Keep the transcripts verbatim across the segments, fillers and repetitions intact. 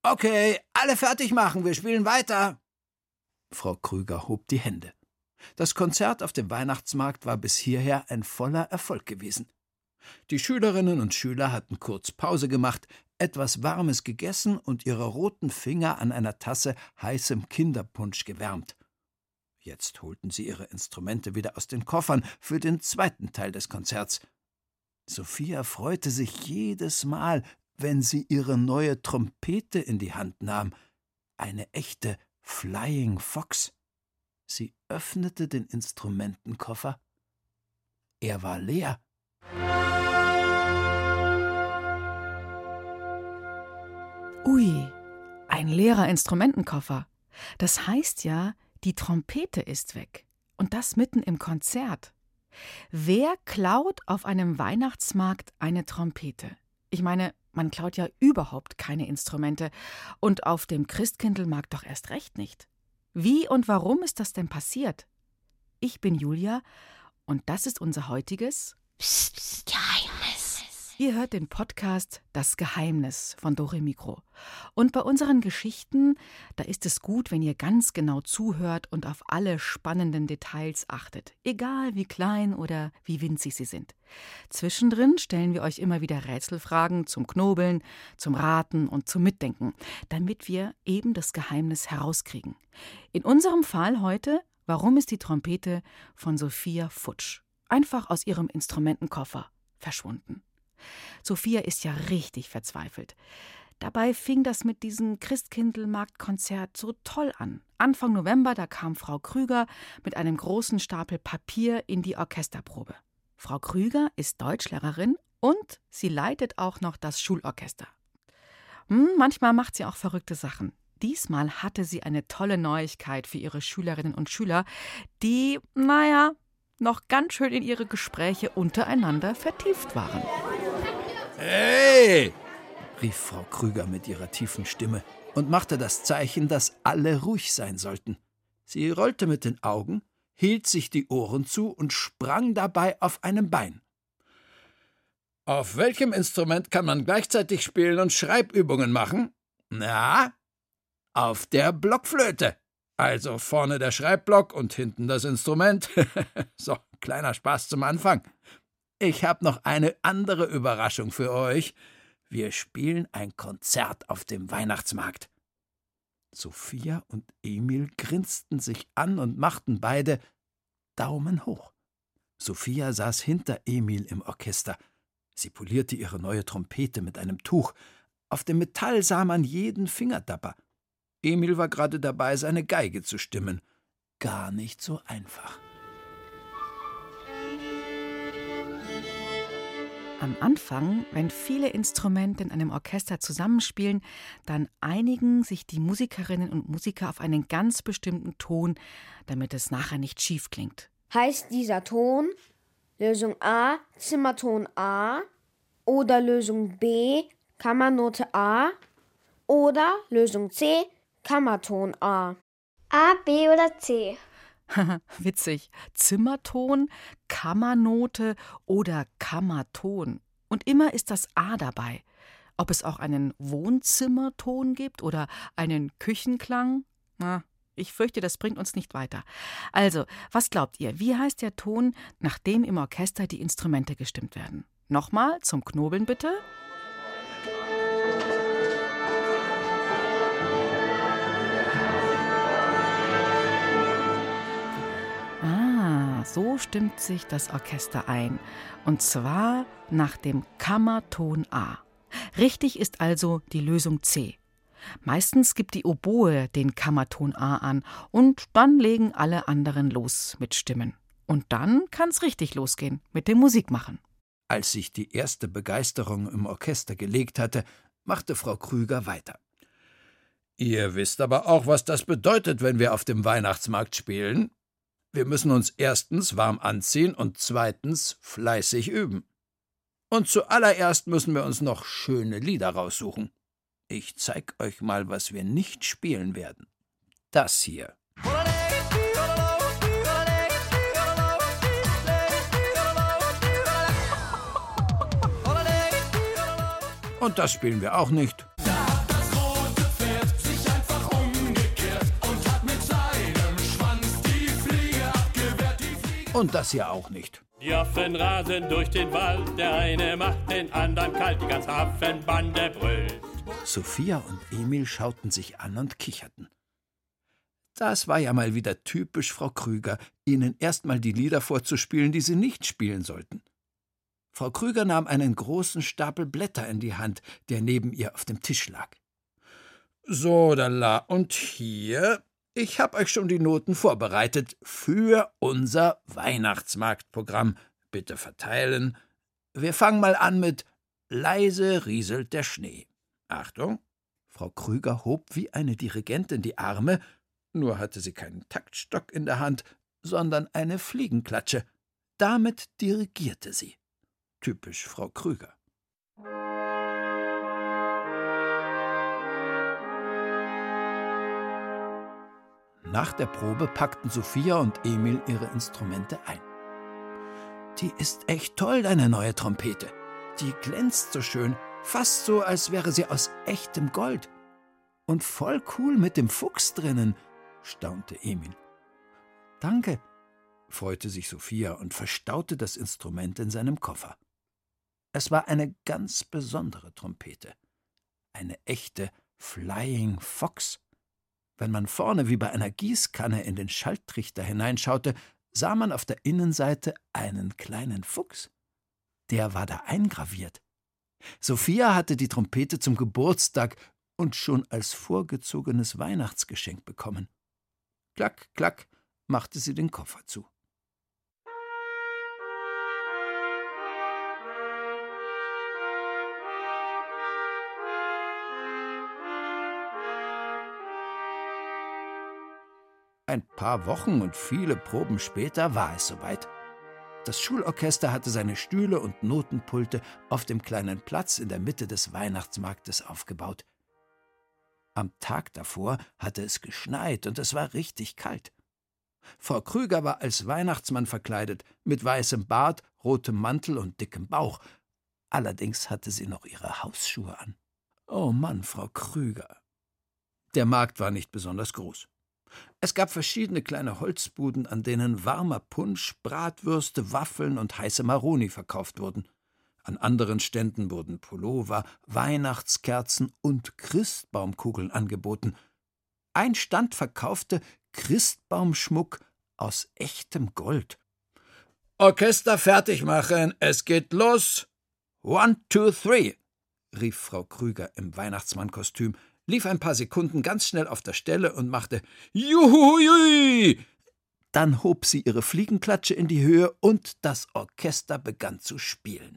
Okay, alle fertig machen, wir spielen weiter. Frau Krüger hob die Hände. Das Konzert auf dem Weihnachtsmarkt war bis hierher ein voller Erfolg gewesen. Die Schülerinnen und Schüler hatten kurz Pause gemacht, etwas Warmes gegessen und ihre roten Finger an einer Tasse heißem Kinderpunsch gewärmt. Jetzt holten sie ihre Instrumente wieder aus den Koffern für den zweiten Teil des Konzerts. Sophia freute sich jedes Mal, wenn sie ihre neue Trompete in die Hand nahm. Eine echte Flying Fox. Sie öffnete den Instrumentenkoffer. Er war leer. Ui, ein leerer Instrumentenkoffer. Das heißt ja, die Trompete ist weg. Und das mitten im Konzert. Wer klaut auf einem Weihnachtsmarkt eine Trompete? Ich meine, man klaut ja überhaupt keine Instrumente. Und auf dem Christkindlmarkt doch erst recht nicht. Wie und warum ist das denn passiert? Ich bin Julia und das ist unser heutiges Psst, Psst, Geheimnis. Ihr hört den Podcast Das Geheimnis von Dore Mikro. Und bei unseren Geschichten, da ist es gut, wenn ihr ganz genau zuhört und auf alle spannenden Details achtet, egal wie klein oder wie winzig sie sind. Zwischendrin stellen wir euch immer wieder Rätselfragen zum Knobeln, zum Raten und zum Mitdenken, damit wir eben das Geheimnis herauskriegen. In unserem Fall heute, warum ist die Trompete von Sophia futsch? Einfach aus ihrem Instrumentenkoffer verschwunden. Sophia ist ja richtig verzweifelt. Dabei fing das mit diesem Christkindlmarktkonzert so toll an. Anfang November, da kam Frau Krüger mit einem großen Stapel Papier in die Orchesterprobe. Frau Krüger ist Deutschlehrerin und sie leitet auch noch das Schulorchester. Hm, manchmal macht sie auch verrückte Sachen. Diesmal hatte sie eine tolle Neuigkeit für ihre Schülerinnen und Schüler, die, naja, noch ganz schön in ihre Gespräche untereinander vertieft waren. Hey! Rief Frau Krüger mit ihrer tiefen Stimme und machte das Zeichen, dass alle ruhig sein sollten. Sie rollte mit den Augen, hielt sich die Ohren zu und sprang dabei auf einem Bein. Auf welchem Instrument kann man gleichzeitig spielen und Schreibübungen machen? Na, auf der Blockflöte. Also vorne der Schreibblock und hinten das Instrument. So, kleiner Spaß zum Anfang. Ich habe noch eine andere Überraschung für euch. Wir spielen ein Konzert auf dem Weihnachtsmarkt. Sophia und Emil grinsten sich an und machten beide Daumen hoch. Sophia saß hinter Emil im Orchester. Sie polierte ihre neue Trompete mit einem Tuch. Auf dem Metall sah man jeden Fingertapper. Emil war gerade dabei, seine Geige zu stimmen. Gar nicht so einfach. Am Anfang, wenn viele Instrumente in einem Orchester zusammenspielen, dann einigen sich die Musikerinnen und Musiker auf einen ganz bestimmten Ton, damit es nachher nicht schief klingt. Heißt dieser Ton Lösung A, Zimmerton A oder Lösung B, Kammernote A oder Lösung C, Kammerton A? A, B oder C? Witzig. Zimmerton, Kammernote oder Kammerton. Und immer ist das A dabei. Ob es auch einen Wohnzimmerton gibt oder einen Küchenklang? Na, ich fürchte, das bringt uns nicht weiter. Also, was glaubt ihr? Wie heißt der Ton, nachdem im Orchester die Instrumente gestimmt werden? Nochmal zum Knobeln bitte. So stimmt sich das Orchester ein, und zwar nach dem Kammerton A. Richtig ist also die Lösung C. Meistens gibt die Oboe den Kammerton A an und dann legen alle anderen los mit Stimmen. Und dann kann's richtig losgehen mit dem Musikmachen. Als sich die erste Begeisterung im Orchester gelegt hatte, machte Frau Krüger weiter. Ihr wisst aber auch, was das bedeutet, wenn wir auf dem Weihnachtsmarkt spielen. Wir müssen uns erstens warm anziehen und zweitens fleißig üben. Und zuallererst müssen wir uns noch schöne Lieder raussuchen. Ich zeig euch mal, was wir nicht spielen werden. Das hier. Und das spielen wir auch nicht. Und das hier auch nicht. Die Affen rasen durch den Wald, der eine macht den anderen kalt, die ganze Affenbande brüllt. Sophia und Emil schauten sich an und kicherten. Das war ja mal wieder typisch Frau Krüger, ihnen erst mal die Lieder vorzuspielen, die sie nicht spielen sollten. Frau Krüger nahm einen großen Stapel Blätter in die Hand, der neben ihr auf dem Tisch lag. So, dala, und hier, ich hab euch schon die Noten vorbereitet für unser Weihnachtsmarktprogramm. Bitte verteilen. Wir fangen mal an mit »Leise rieselt der Schnee«. Achtung! Frau Krüger hob wie eine Dirigentin die Arme, nur hatte sie keinen Taktstock in der Hand, sondern eine Fliegenklatsche. Damit dirigierte sie. Typisch Frau Krüger. Nach der Probe packten Sophia und Emil ihre Instrumente ein. »Die ist echt toll, deine neue Trompete. Die glänzt so schön, fast so, als wäre sie aus echtem Gold. Und voll cool mit dem Fuchs drinnen«, staunte Emil. »Danke«, freute sich Sophia und verstaute das Instrument in seinem Koffer. Es war eine ganz besondere Trompete. Eine echte Flying Fox. Wenn man vorne wie bei einer Gießkanne in den Schalltrichter hineinschaute, sah man auf der Innenseite einen kleinen Fuchs. Der war da eingraviert. Sophia hatte die Trompete zum Geburtstag und schon als vorgezogenes Weihnachtsgeschenk bekommen. Klack, klack, machte sie den Koffer zu. Ein paar Wochen und viele Proben später war es soweit. Das Schulorchester hatte seine Stühle und Notenpulte auf dem kleinen Platz in der Mitte des Weihnachtsmarktes aufgebaut. Am Tag davor hatte es geschneit und es war richtig kalt. Frau Krüger war als Weihnachtsmann verkleidet, mit weißem Bart, rotem Mantel und dickem Bauch. Allerdings hatte sie noch ihre Hausschuhe an. Oh Mann, Frau Krüger! Der Markt war nicht besonders groß. Es gab verschiedene kleine Holzbuden, an denen warmer Punsch, Bratwürste, Waffeln und heiße Maroni verkauft wurden. An anderen Ständen wurden Pullover, Weihnachtskerzen und Christbaumkugeln angeboten. Ein Stand verkaufte Christbaumschmuck aus echtem Gold. »Orchester fertig machen, es geht los! One, two, three«, rief Frau Krüger im Weihnachtsmannkostüm, lief ein paar Sekunden ganz schnell auf der Stelle und machte »Juhui!« Dann hob sie ihre Fliegenklatsche in die Höhe und das Orchester begann zu spielen.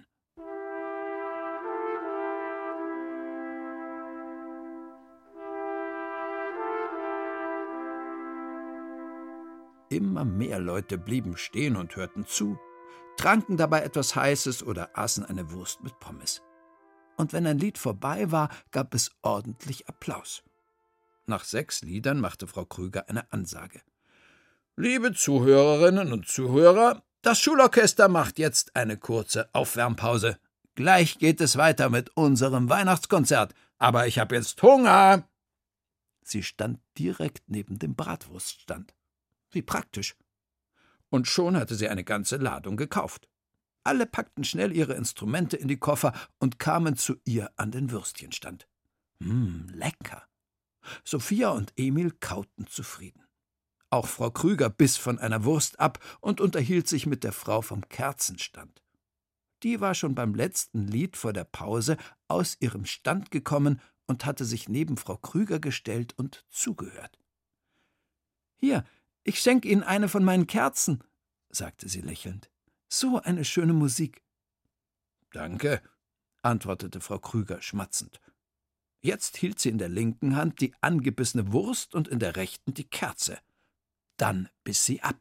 Immer mehr Leute blieben stehen und hörten zu, tranken dabei etwas Heißes oder aßen eine Wurst mit Pommes. Und wenn ein Lied vorbei war, gab es ordentlich Applaus. Nach sechs Liedern machte Frau Krüger eine Ansage. »Liebe Zuhörerinnen und Zuhörer, das Schulorchester macht jetzt eine kurze Aufwärmpause. Gleich geht es weiter mit unserem Weihnachtskonzert, aber ich habe jetzt Hunger!« Sie stand direkt neben dem Bratwurststand. Wie praktisch. Und schon hatte sie eine ganze Ladung gekauft. Alle packten schnell ihre Instrumente in die Koffer und kamen zu ihr an den Würstchenstand. Mmm, lecker. Sophia und Emil kauten zufrieden. Auch Frau Krüger biss von einer Wurst ab und unterhielt sich mit der Frau vom Kerzenstand. Die war schon beim letzten Lied vor der Pause aus ihrem Stand gekommen und hatte sich neben Frau Krüger gestellt und zugehört. »Hier, ich schenke Ihnen eine von meinen Kerzen«, sagte sie lächelnd. »So eine schöne Musik.« »Danke«, antwortete Frau Krüger schmatzend. Jetzt hielt sie in der linken Hand die angebissene Wurst und in der rechten die Kerze. Dann biss sie ab.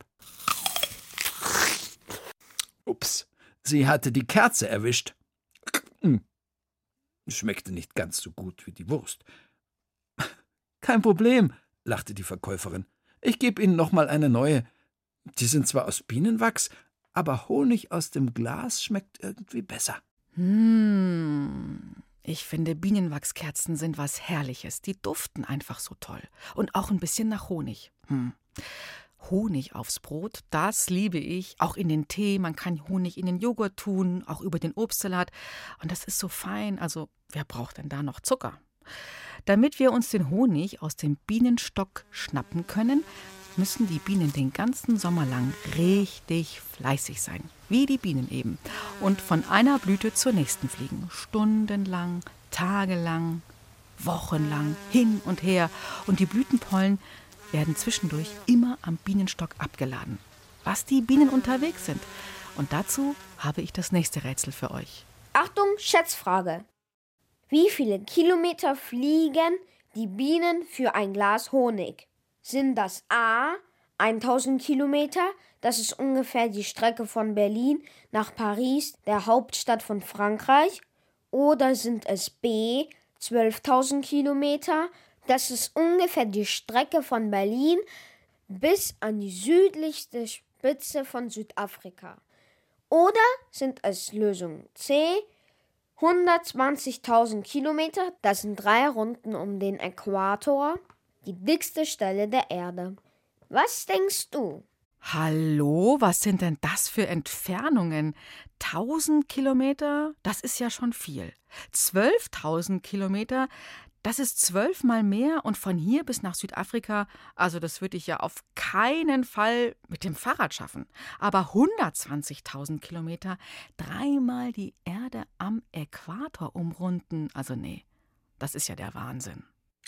Ups, sie hatte die Kerze erwischt. Schmeckte nicht ganz so gut wie die Wurst. »Kein Problem«, lachte die Verkäuferin. »Ich gebe Ihnen noch mal eine neue. Die sind zwar aus Bienenwachs, aber Honig aus dem Glas schmeckt irgendwie besser.« Hm, ich finde, Bienenwachskerzen sind was Herrliches. Die duften einfach so toll. Und auch ein bisschen nach Honig. Hm. Honig aufs Brot, das liebe ich. Auch in den Tee, man kann Honig in den Joghurt tun, auch über den Obstsalat. Und das ist so fein, also wer braucht denn da noch Zucker? Damit wir uns den Honig aus dem Bienenstock schnappen können, müssen die Bienen den ganzen Sommer lang richtig fleißig sein. Wie die Bienen eben. Und von einer Blüte zur nächsten fliegen. Stundenlang, tagelang, wochenlang, hin und her. Und die Blütenpollen werden zwischendurch immer am Bienenstock abgeladen. Was die Bienen unterwegs sind. Und dazu habe ich das nächste Rätsel für euch. Achtung, Schätzfrage. Wie viele Kilometer fliegen die Bienen für ein Glas Honig? Sind das A, tausend Kilometer, das ist ungefähr die Strecke von Berlin nach Paris, der Hauptstadt von Frankreich? Oder sind es B, zwölftausend Kilometer, das ist ungefähr die Strecke von Berlin bis an die südlichste Spitze von Südafrika? Oder sind es Lösung C, hundertzwanzigtausend Kilometer, das sind drei Runden um den Äquator, die dickste Stelle der Erde. Was denkst du? Hallo, was sind denn das für Entfernungen? tausend Kilometer, das ist ja schon viel. zwölftausend Kilometer, das ist zwölfmal mehr und von hier bis nach Südafrika, also das würde ich ja auf keinen Fall mit dem Fahrrad schaffen. Aber hundertzwanzigtausend Kilometer, dreimal die Erde am Äquator umrunden, also nee, das ist ja der Wahnsinn.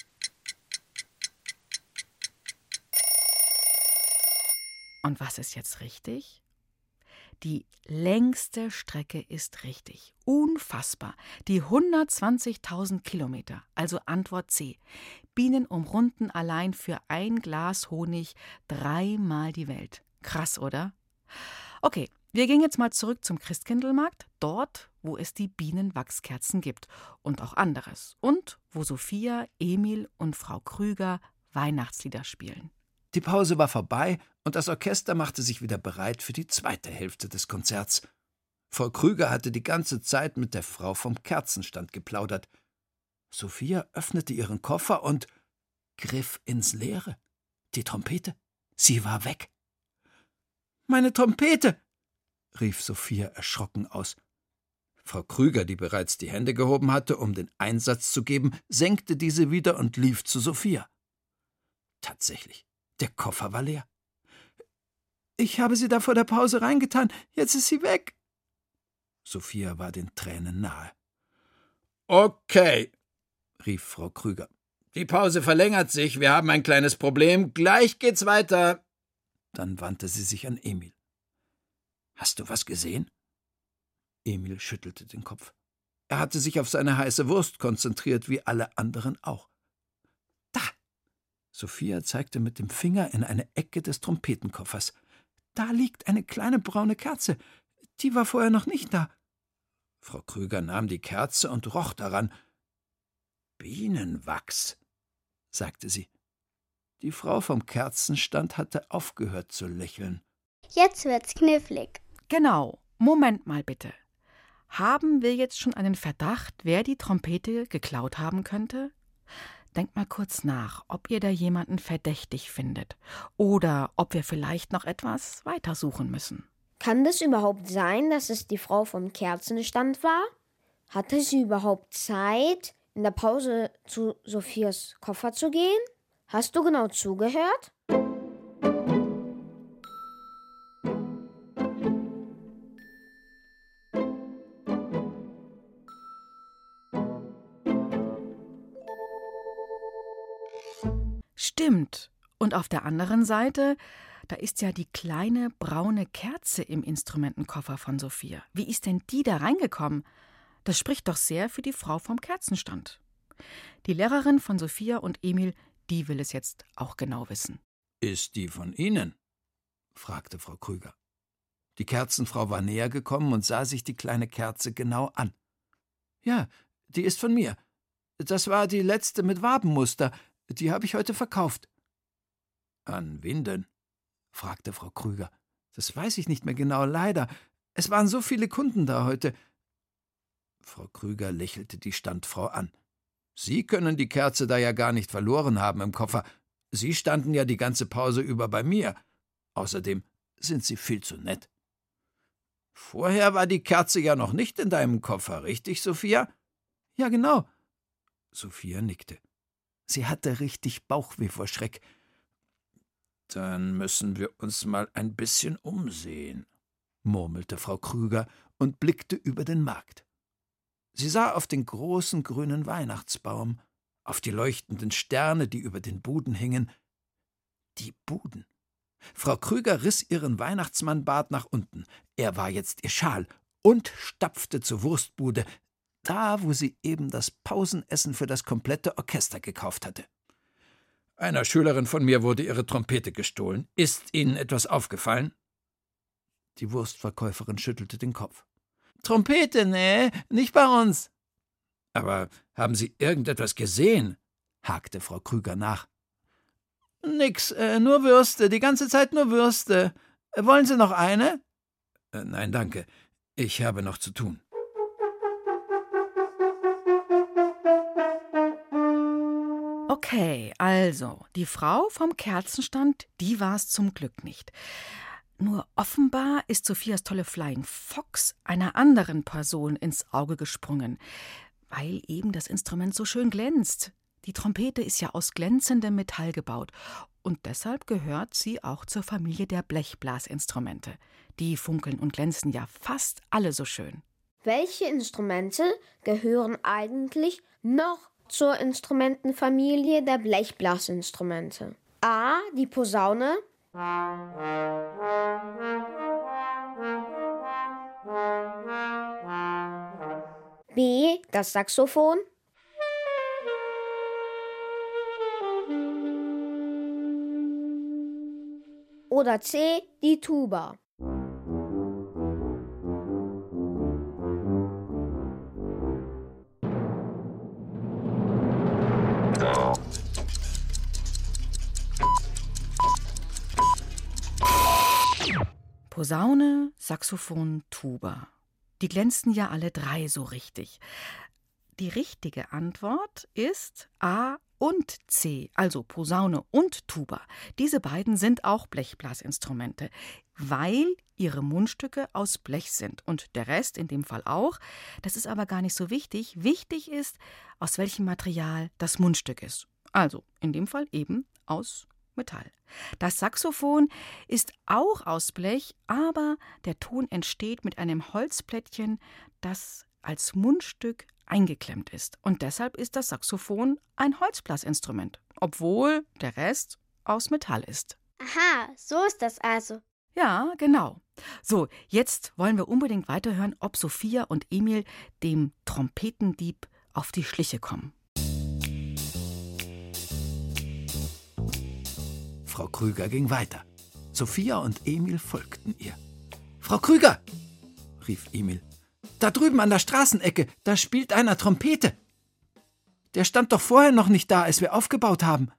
Und was ist jetzt richtig? Die längste Strecke ist richtig. Unfassbar. Die hundertzwanzigtausend Kilometer. Also Antwort C. Bienen umrunden allein für ein Glas Honig dreimal die Welt. Krass, oder? Okay, wir gehen jetzt mal zurück zum Christkindlmarkt. Dort, wo es die Bienenwachskerzen gibt. Und auch anderes. Und wo Sophia, Emil und Frau Krüger Weihnachtslieder spielen. Die Pause war vorbei und das Orchester machte sich wieder bereit für die zweite Hälfte des Konzerts. Frau Krüger hatte die ganze Zeit mit der Frau vom Kerzenstand geplaudert. Sophia öffnete ihren Koffer und griff ins Leere. Die Trompete, sie war weg. »Meine Trompete«, rief Sophia erschrocken aus. Frau Krüger, die bereits die Hände gehoben hatte, um den Einsatz zu geben, senkte diese wieder und lief zu Sophia. Tatsächlich. Der Koffer war leer. »Ich habe sie da vor der Pause reingetan. Jetzt ist sie weg.« Sophia war den Tränen nahe. »Okay«, rief Frau Krüger. »Die Pause verlängert sich. Wir haben ein kleines Problem. Gleich geht's weiter.« Dann wandte sie sich an Emil. »Hast du was gesehen?« Emil schüttelte den Kopf. Er hatte sich auf seine heiße Wurst konzentriert, wie alle anderen auch. »Da!« Sophia zeigte mit dem Finger in eine Ecke des Trompetenkoffers. »Da liegt eine kleine braune Kerze. Die war vorher noch nicht da.« Frau Krüger nahm die Kerze und roch daran. »Bienenwachs«, sagte sie. Die Frau vom Kerzenstand hatte aufgehört zu lächeln. Jetzt wird's knifflig. Genau. Moment mal bitte. Haben wir jetzt schon einen Verdacht, wer die Trompete geklaut haben könnte? Denkt mal kurz nach, ob ihr da jemanden verdächtig findet oder ob wir vielleicht noch etwas weitersuchen müssen. Kann das überhaupt sein, dass es die Frau vom Kerzenstand war? Hatte sie überhaupt Zeit, in der Pause zu Sophias Koffer zu gehen? Hast du genau zugehört? Stimmt. Und auf der anderen Seite, da ist ja die kleine braune Kerze im Instrumentenkoffer von Sophia. Wie ist denn die da reingekommen? Das spricht doch sehr für die Frau vom Kerzenstand. Die Lehrerin von Sophia und Emil, die will es jetzt auch genau wissen. »Ist die von Ihnen?« fragte Frau Krüger. Die Kerzenfrau war näher gekommen und sah sich die kleine Kerze genau an. »Ja, die ist von mir. Das war die letzte mit Wabenmuster. Die habe ich heute verkauft.« »An wen denn?« fragte Frau Krüger. »Das weiß ich nicht mehr genau, leider. Es waren so viele Kunden da heute.« Frau Krüger lächelte die Standfrau an. »Sie können die Kerze da ja gar nicht verloren haben im Koffer. Sie standen ja die ganze Pause über bei mir. Außerdem sind sie viel zu nett. Vorher war die Kerze ja noch nicht in deinem Koffer, richtig, Sophia? Ja, genau. Sophia nickte. Sie hatte richtig Bauchweh vor Schreck. Dann müssen wir uns mal ein bisschen umsehen, murmelte Frau Krüger und blickte über den Markt. Sie sah auf den großen grünen Weihnachtsbaum, auf die leuchtenden Sterne, die über den Buden hingen. Die Buden. Frau Krüger riss ihren Weihnachtsmannbart nach unten. Er war jetzt ihr Schal und stapfte zur Wurstbude, da, wo sie eben das Pausenessen für das komplette Orchester gekauft hatte. Einer Schülerin von mir wurde ihre Trompete gestohlen. Ist Ihnen etwas aufgefallen? Die Wurstverkäuferin schüttelte den Kopf. Trompete, nee, nicht bei uns. Aber haben Sie irgendetwas gesehen? Hakte Frau Krüger nach. Nix, äh, nur Würste, die ganze Zeit nur Würste. Äh, wollen Sie noch eine? Äh, nein, danke. Ich habe noch zu tun. Okay, also, die Frau vom Kerzenstand, die war's zum Glück nicht. Nur offenbar ist Sophias tolle Flying Fox einer anderen Person ins Auge gesprungen, weil eben das Instrument so schön glänzt. Die Trompete ist ja aus glänzendem Metall gebaut und deshalb gehört sie auch zur Familie der Blechblasinstrumente. Die funkeln und glänzen ja fast alle so schön. Welche Instrumente gehören eigentlich noch zur Instrumentenfamilie der Blechblasinstrumente? A. Die Posaune. B. Das Saxophon. Oder C. Die Tuba. Posaune, Saxophon, Tuba. Die glänzten ja alle drei so richtig. Die richtige Antwort ist A und C, also Posaune und Tuba. Diese beiden sind auch Blechblasinstrumente, weil ihre Mundstücke aus Blech sind und der Rest in dem Fall auch. Das ist aber gar nicht so wichtig. Wichtig ist, aus welchem Material das Mundstück ist. Also in dem Fall eben aus Metall. Das Saxophon ist auch aus Blech, aber der Ton entsteht mit einem Holzplättchen, das als Mundstück eingeklemmt ist. Und deshalb ist das Saxophon ein Holzblasinstrument, obwohl der Rest aus Metall ist. Aha, so ist das also. Ja, genau. So, jetzt wollen wir unbedingt weiterhören, ob Sophia und Emil dem Trompetendieb auf die Schliche kommen. Frau Krüger ging weiter. Sophia und Emil folgten ihr. »Frau Krüger«, rief Emil, »da drüben an der Straßenecke, da spielt einer Trompete. Der stand doch vorher noch nicht da, als wir aufgebaut haben.«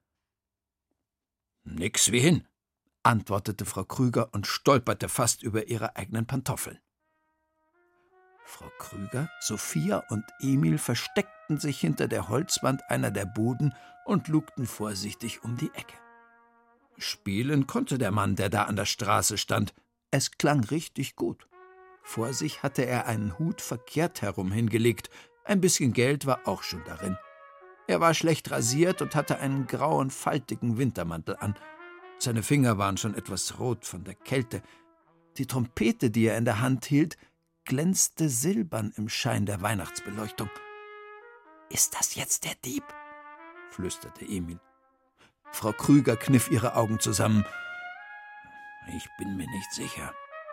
»Nix wie hin«, antwortete Frau Krüger und stolperte fast über ihre eigenen Pantoffeln. Frau Krüger, Sophia und Emil versteckten sich hinter der Holzwand einer der Buden und lugten vorsichtig um die Ecke. Spielen konnte der Mann, der da an der Straße stand. Es klang richtig gut. Vor sich hatte er einen Hut verkehrt herum hingelegt. Ein bisschen Geld war auch schon darin. Er war schlecht rasiert und hatte einen grauen, faltigen Wintermantel an. Seine Finger waren schon etwas rot von der Kälte. Die Trompete, die er in der Hand hielt, glänzte silbern im Schein der Weihnachtsbeleuchtung. »Ist das jetzt der Dieb?« flüsterte Emil. Frau Krüger kniff ihre Augen zusammen. »Ich bin mir nicht sicher.«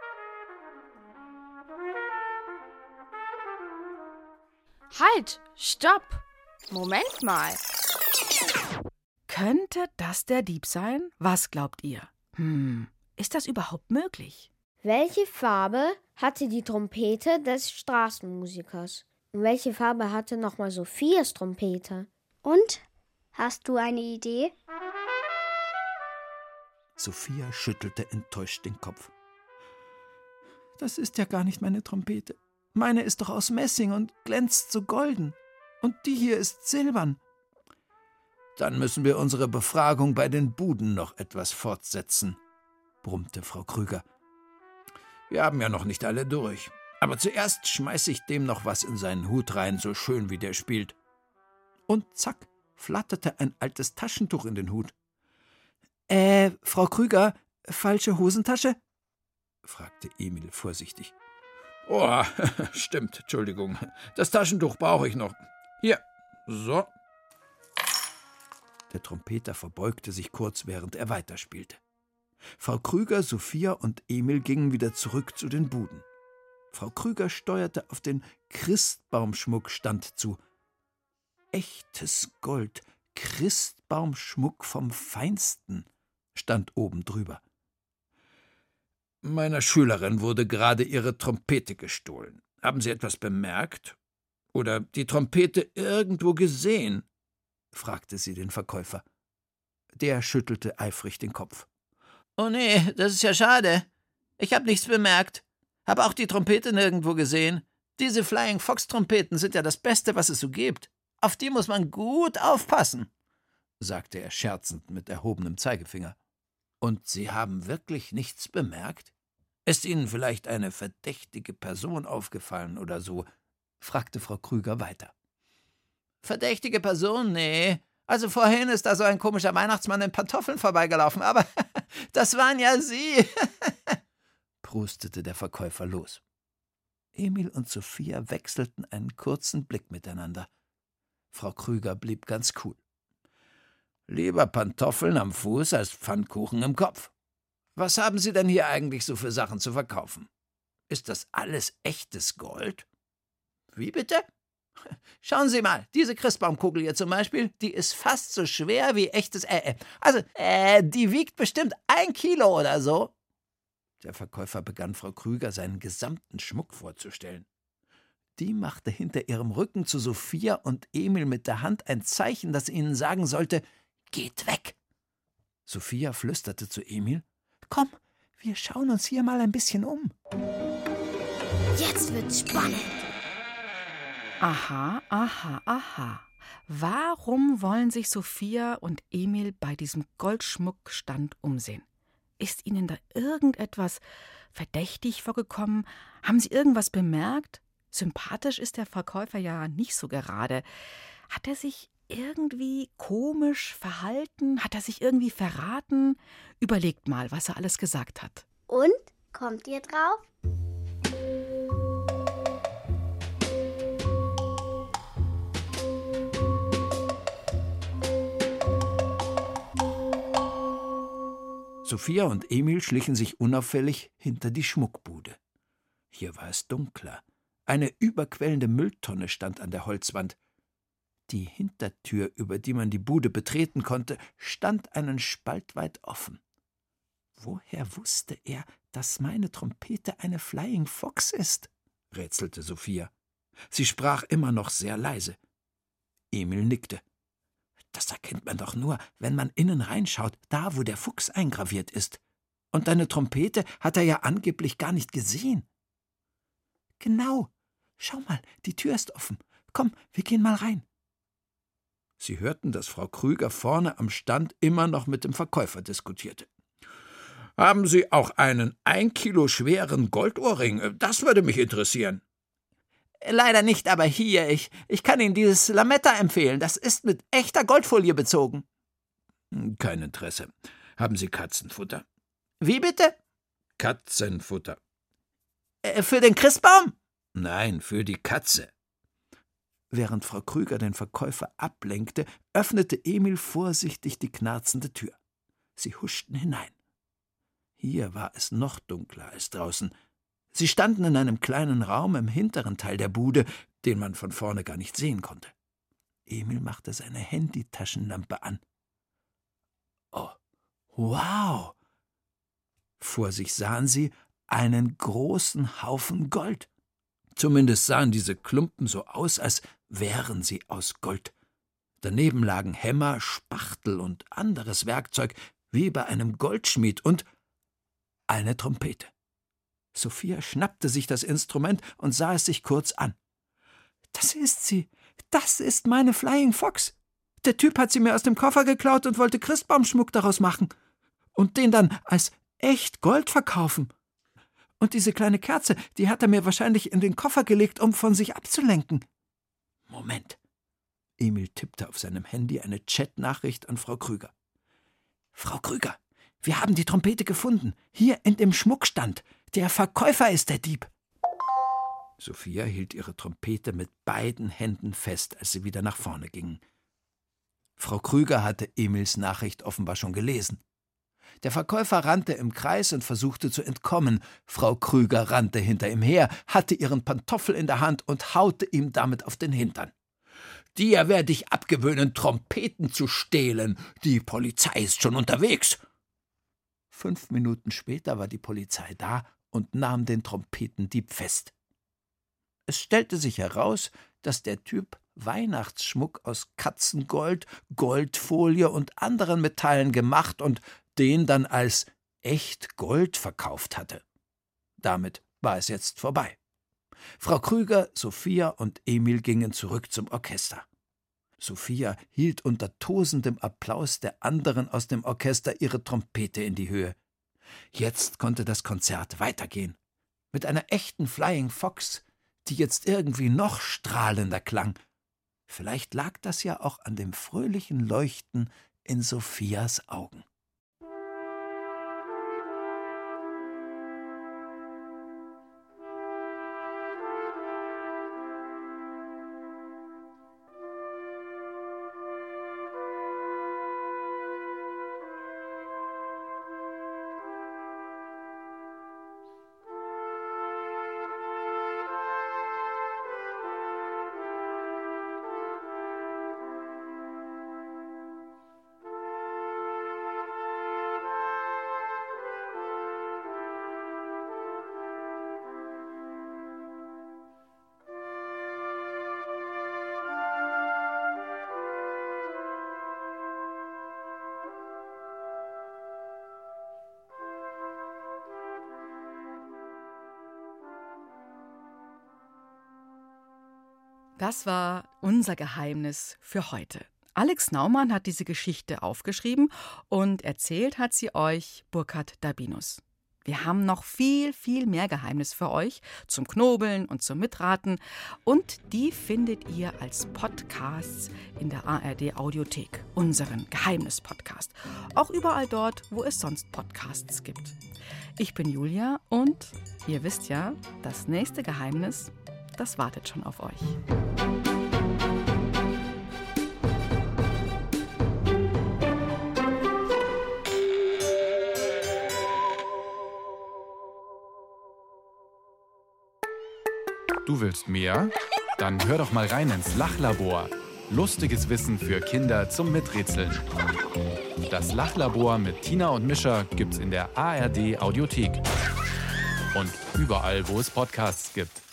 Halt! Stopp! Moment mal. Könnte das der Dieb sein? Was glaubt ihr? Hm, ist das überhaupt möglich? Welche Farbe hatte die Trompete des Straßenmusikers? Und welche Farbe hatte nochmal Sophias Trompete? Und? Hast du eine Idee? Sophia schüttelte enttäuscht den Kopf. »Das ist ja gar nicht meine Trompete. Meine ist doch aus Messing und glänzt so golden. Und die hier ist silbern.« »Dann müssen wir unsere Befragung bei den Buden noch etwas fortsetzen«, brummte Frau Krüger. »Wir haben ja noch nicht alle durch. Aber zuerst schmeiß ich dem noch was in seinen Hut rein, so schön wie der spielt.« Und zack, flatterte ein altes Taschentuch in den Hut. »Äh, Frau Krüger, falsche Hosentasche?« fragte Emil vorsichtig. »Oh, stimmt, Entschuldigung. Das Taschentuch brauche ich noch. Hier, so.« Der Trompeter verbeugte sich kurz, während er weiterspielte. Frau Krüger, Sophia und Emil gingen wieder zurück zu den Buden. Frau Krüger steuerte auf den Christbaumschmuckstand zu. »Echtes Gold, Christbaumschmuck vom Feinsten«, stand oben drüber. »Meiner Schülerin wurde gerade ihre Trompete gestohlen. Haben Sie etwas bemerkt? Oder die Trompete irgendwo gesehen?« fragte sie den Verkäufer. Der schüttelte eifrig den Kopf. »Oh nee, das ist ja schade. Ich habe nichts bemerkt. Habe auch die Trompete nirgendwo gesehen. Diese Flying Fox-Trompeten sind ja das Beste, was es so gibt. Auf die muss man gut aufpassen«, sagte er scherzend mit erhobenem Zeigefinger. »Und Sie haben wirklich nichts bemerkt? Ist Ihnen vielleicht eine verdächtige Person aufgefallen oder so?« fragte Frau Krüger weiter. »Verdächtige Person? Nee. Also vorhin ist da so ein komischer Weihnachtsmann in Pantoffeln vorbeigelaufen, aber das waren ja Sie«, prustete der Verkäufer los. Emil und Sophia wechselten einen kurzen Blick miteinander. Frau Krüger blieb ganz cool. »Lieber Pantoffeln am Fuß als Pfannkuchen im Kopf. Was haben Sie denn hier eigentlich so für Sachen zu verkaufen? Ist das alles echtes Gold?« »Wie bitte?« »Schauen Sie mal, diese Christbaumkugel hier zum Beispiel, die ist fast so schwer wie echtes, äh, also, äh, die wiegt bestimmt ein Kilo oder so.« Der Verkäufer begann Frau Krüger seinen gesamten Schmuck vorzustellen. Die machte hinter ihrem Rücken zu Sophia und Emil mit der Hand ein Zeichen, das ihnen sagen sollte, »Geht weg!« Sophia flüsterte zu Emil, »Komm, wir schauen uns hier mal ein bisschen um.« Jetzt wird's spannend. Aha, aha, aha. Warum wollen sich Sophia und Emil bei diesem Goldschmuckstand umsehen? Ist ihnen da irgendetwas verdächtig vorgekommen? Haben sie irgendwas bemerkt? Sympathisch ist der Verkäufer ja nicht so gerade. Hat er sich irgendwie komisch verhalten? Hat er sich irgendwie verraten? Überlegt mal, was er alles gesagt hat. Und? Kommt ihr drauf? Sophia und Emil schlichen sich unauffällig hinter die Schmuckbude. Hier war es dunkler. Eine überquellende Mülltonne stand an der Holzwand. Die Hintertür, über die man die Bude betreten konnte, stand einen Spalt weit offen. »Woher wusste er, dass meine Trompete eine Flying Fox ist?« rätselte Sophia. Sie sprach immer noch sehr leise. Emil nickte. »Das erkennt man doch nur, wenn man innen reinschaut, da wo der Fuchs eingraviert ist. Und deine Trompete hat er ja angeblich gar nicht gesehen.« »Genau. Schau mal, die Tür ist offen. Komm, wir gehen mal rein.« Sie hörten, dass Frau Krüger vorne am Stand immer noch mit dem Verkäufer diskutierte. »Haben Sie auch einen ein Kilo schweren Goldohrring? Das würde mich interessieren.« »Leider nicht, aber hier, ich, ich kann Ihnen dieses Lametta empfehlen. Das ist mit echter Goldfolie bezogen.« »Kein Interesse. Haben Sie Katzenfutter?« »Wie bitte?« »Katzenfutter.« Äh, »Für den Christbaum?« »Nein, für die Katze.« Während Frau Krüger den Verkäufer ablenkte, öffnete Emil vorsichtig die knarzende Tür. Sie huschten hinein. Hier war es noch dunkler als draußen. Sie standen in einem kleinen Raum im hinteren Teil der Bude, den man von vorne gar nicht sehen konnte. Emil machte seine Handytaschenlampe an. »Oh, wow!« Vor sich sahen sie einen großen Haufen Gold. Zumindest sahen diese Klumpen so aus, als wären sie aus Gold. Daneben lagen Hämmer, Spachtel und anderes Werkzeug, wie bei einem Goldschmied, und eine Trompete. Sophia schnappte sich das Instrument und sah es sich kurz an. »Das ist sie. Das ist meine Flying Fox. Der Typ hat sie mir aus dem Koffer geklaut und wollte Christbaumschmuck daraus machen. Und den dann als echt Gold verkaufen. Und diese kleine Kerze, die hat er mir wahrscheinlich in den Koffer gelegt, um von sich abzulenken. Moment. Emil tippte auf seinem Handy eine Chatnachricht an Frau Krüger. Frau Krüger, wir haben die Trompete gefunden. Hier in dem Schmuckstand. Der Verkäufer ist der Dieb. Sophia hielt ihre Trompete mit beiden Händen fest, als sie wieder nach vorne gingen. Frau Krüger hatte Emils Nachricht offenbar schon gelesen. Der Verkäufer rannte im Kreis und versuchte zu entkommen. Frau Krüger rannte hinter ihm her, hatte ihren Pantoffel in der Hand und haute ihm damit auf den Hintern. »Dir werde ich abgewöhnen, Trompeten zu stehlen. Die Polizei ist schon unterwegs.« Fünf Minuten später war die Polizei da und nahm den Trompetendieb fest. Es stellte sich heraus, dass der Typ Weihnachtsschmuck aus Katzengold, Goldfolie und anderen Metallen gemacht und den dann als echt Gold verkauft hatte. Damit war es jetzt vorbei. Frau Krüger, Sophia und Emil gingen zurück zum Orchester. Sophia hielt unter tosendem Applaus der anderen aus dem Orchester ihre Trompete in die Höhe. Jetzt konnte das Konzert weitergehen. Mit einer echten Flying Fox, die jetzt irgendwie noch strahlender klang. Vielleicht lag das ja auch an dem fröhlichen Leuchten in Sophias Augen. Das war unser Geheimnis für heute. Alex Naumann hat diese Geschichte aufgeschrieben und erzählt hat sie euch Burkhard Dabinus. Wir haben noch viel, viel mehr Geheimnis für euch zum Knobeln und zum Mitraten. Und die findet ihr als Podcasts in der A R D-Audiothek, unseren Geheimnis-Podcast. Auch überall dort, wo es sonst Podcasts gibt. Ich bin Julia und ihr wisst ja, das nächste Geheimnis, das wartet schon auf euch. Du willst mehr? Dann hör doch mal rein ins Lachlabor. Lustiges Wissen für Kinder zum Miträtseln. Das Lachlabor mit Tina und Mischa gibt's in der A R D Audiothek. Und überall, wo es Podcasts gibt.